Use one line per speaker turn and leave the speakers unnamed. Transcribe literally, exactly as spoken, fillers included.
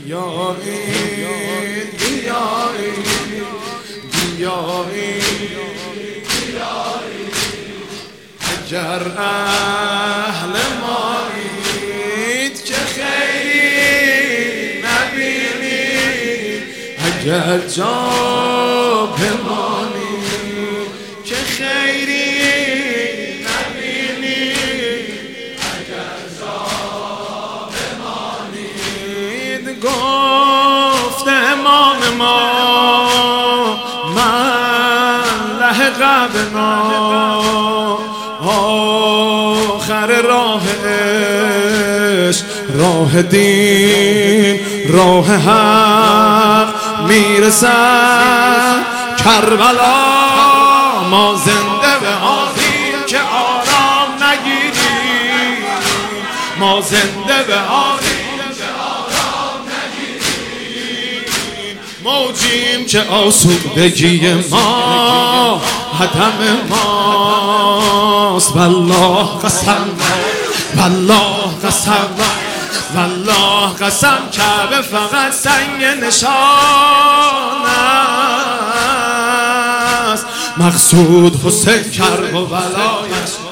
بیایید بیایید بیایید اگر اهل مایید که خیری نبینید، اگر جا بمانید که خیری نبینید، اگر جا بمانید. گفت امام ما من لحقبنا آخر راه عشق، راه دین، راه حق میرسد کربلا. ما زنده به آییم که آرام نگیریم، ما زنده به آییم که آرام نگیریم. موجیم که آسودگی ما عدم ماست. والله قسم والله قسم والله قسم کعبه فقط سنگ نشان است، مقصود حسین کرب و بلایش